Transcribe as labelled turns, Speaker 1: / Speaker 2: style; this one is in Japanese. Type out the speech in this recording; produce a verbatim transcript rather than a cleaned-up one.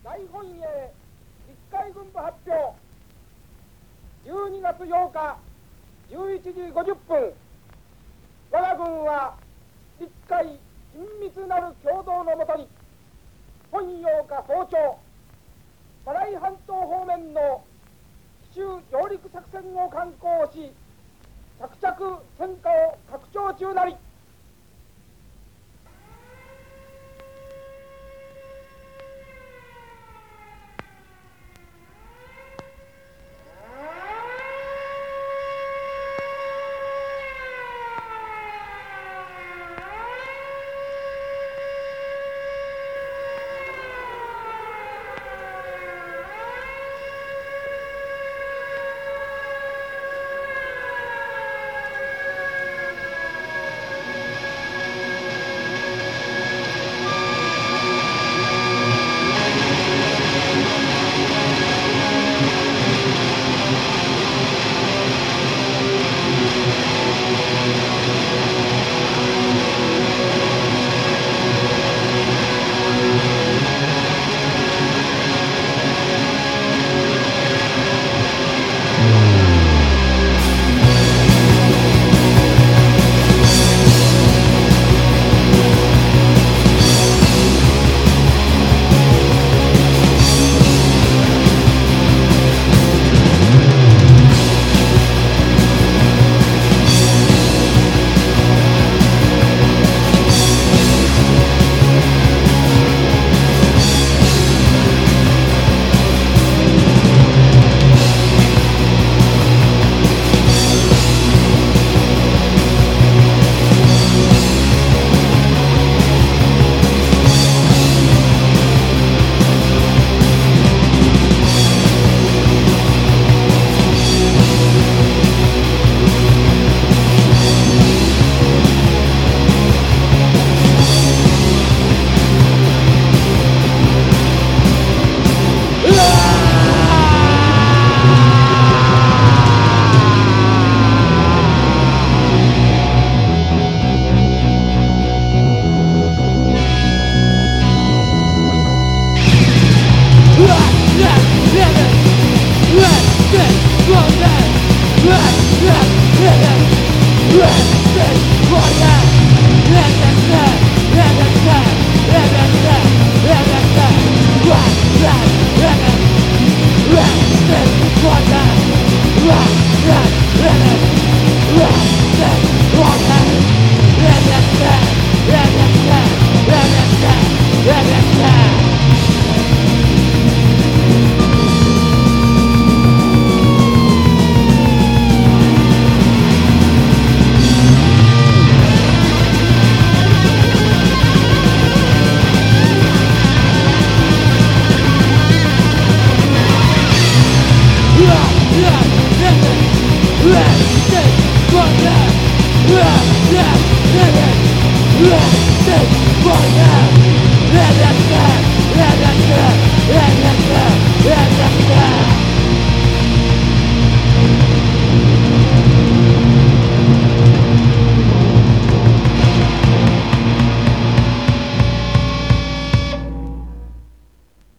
Speaker 1: 大本営陸海軍部発表。じゅうにがつようかじゅういちじごじゅっぷん、我が軍は陸海緊密なる共同のもとに本ようか早朝、マライ半島方面の奇襲上陸作戦を敢行し、着々戦果を拡張中なり。
Speaker 2: One